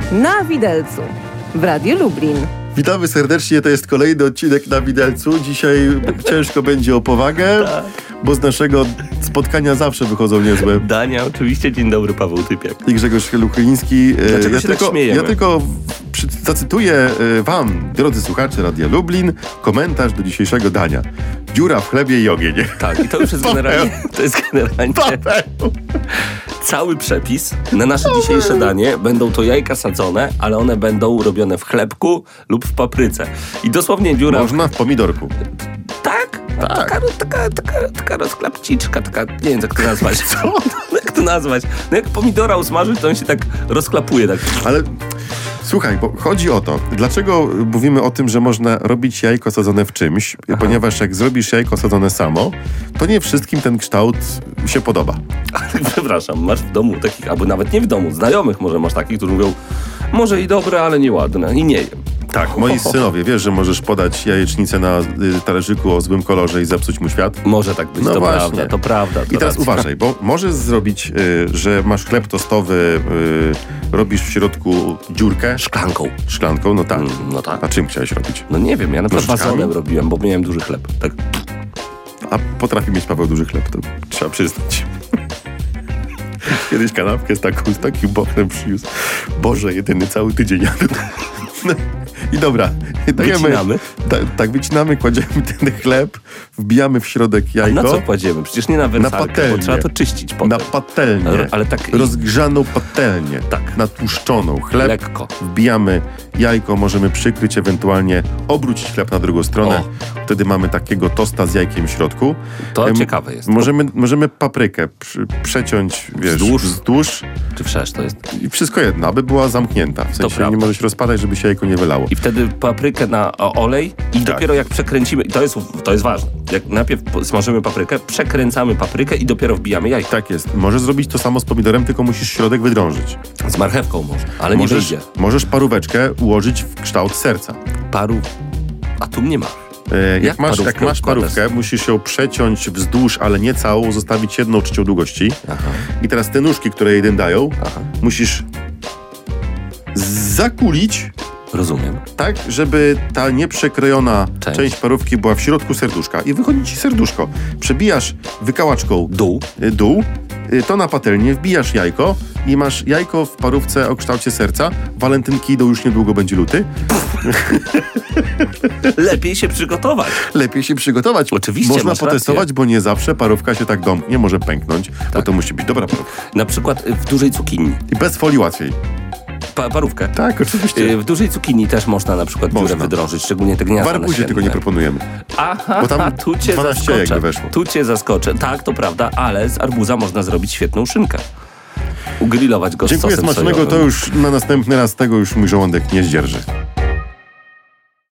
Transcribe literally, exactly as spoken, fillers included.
Na widelcu w Radiu Lublin. Witamy serdecznie, to jest kolejny odcinek Na widelcu. Dzisiaj ciężko będzie o powagę, tak. bo z naszego spotkania zawsze wychodzą niezłe. Dania, oczywiście. Dzień dobry, Paweł Typiak. I Grzegorz Luchryński. Dlaczego ja się tylko, tak śmiejemy? Ja tylko przy, zacytuję wam, drodzy słuchacze Radia Lublin, komentarz do dzisiejszego dania. Dziura w chlebie i ogień. Tak, i to już jest generalnie... To jest generalnie... Cały przepis na nasze dzisiejsze danie. Będą to jajka sadzone, ale one będą robione w chlebku lub w papryce. I dosłownie dziura... Można w pomidorku. Tak? Tak. Taka, taka, taka, taka rozklapciczka, taka, nie wiem jak to nazwać. Co? Jak to nazwać? No jak pomidora usmażyć, to on się tak rozklapuje. Tak. Ale słuchaj, bo chodzi o to, dlaczego mówimy o tym, że można robić jajko sadzone w czymś, Aha. ponieważ jak zrobisz jajko sadzone samo, to nie wszystkim ten kształt się podoba. Przepraszam, masz w domu takich, albo nawet nie w domu, znajomych może masz takich, którzy mówią, może i dobre, ale nieładne i nie jem. Tak, moi synowie, wiesz, że możesz podać jajecznicę na y, talerzyku o złym kolorze i zepsuć mu świat? Może tak być, No to właśnie. prawda, to prawda. To I teraz racja. uważaj, bo możesz zrobić, y, że masz chleb tostowy, y, robisz w środku dziurkę. Szklanką. Szklanką, no tak. Mm, no tak. A czym chciałeś robić? No nie wiem, ja na przykład Nożyczkami? bazonem robiłem, bo miałem duży chleb. Tak. A potrafi mieć Paweł duży chleb, to trzeba przyznać. Kiedyś kanapkę z, taką, z takim bochnem przyniósł. Boże, jedyny cały tydzień jadł. No. I dobra, dajemy, Wycinamy? Ta, tak, wycinamy, kładziemy ten chleb, wbijamy w środek A jajko. na co kładziemy? Przecież nie na Na wersalkę, patelnię. bo trzeba to czyścić potem. Na patelnię. R- ale tak- Rozgrzaną patelnię. Tak. Natłuszczoną. Chleb. Lekko. Wbijamy jajko, możemy przykryć, ewentualnie obrócić chleb na drugą stronę. O. Wtedy mamy takiego tosta z jajkiem w środku. To Em, ciekawe jest. Możemy, możemy paprykę przy, przeciąć, wiesz, Wzdłuż. wzdłuż Czy wszerz to jest? i wszystko jedno, aby była zamknięta. W sensie prawda. nie może się rozpadać, żeby się jajko nie wylało. I wtedy paprykę na o, olej i Tak. dopiero jak przekręcimy, i to jest, to jest ważne, jak najpierw smażymy paprykę, przekręcamy paprykę i dopiero wbijamy jajko. Tak jest. Możesz zrobić to samo z pomidorem, tylko musisz środek wydrążyć. Z marchewką można, ale nie Możesz, wyjdzie. możesz paróweczkę ułożyć w kształt serca. Paru... A tu mnie masz. E, jak, Jak masz, parówkę jak masz układasz? parówkę, musisz ją przeciąć wzdłuż, ale nie całą, zostawić jedną trzecią długości. Aha. I teraz te nóżki, które jeden dają, Aha. musisz zakulić Rozumiem. tak, żeby ta nieprzekrojona Część. część parówki była w środku serduszka i wychodzi ci serduszko. Przebijasz wykałaczką Dół. y, dół, y, to na patelnię, wbijasz jajko i masz jajko w parówce o kształcie serca. Walentynki idą, już niedługo będzie luty. Lepiej się przygotować. Lepiej się przygotować. Oczywiście, Można masz potestować, rację. bo nie zawsze parówka się tak domknie, może pęknąć, bo Tak. to musi być dobra parówka. Na przykład y, w dużej cukinii. I bez folii łatwiej. Pa, parówkę. Tak, oczywiście. Y, W dużej cukinii też można na przykład Można. dziurę wydrążyć, szczególnie te W gniazda arbuzie nasienne. tego nie proponujemy. Aha, Bo tam tu cię dwanaście jajek by zaskoczę. weszło. Tu cię zaskoczę. Tak, to prawda, ale z arbuza można zrobić świetną szynkę. Ugrillować go z Dziękuję sosem smacznego, sojowym. to już na następny raz tego już mój żołądek nie zdzierży.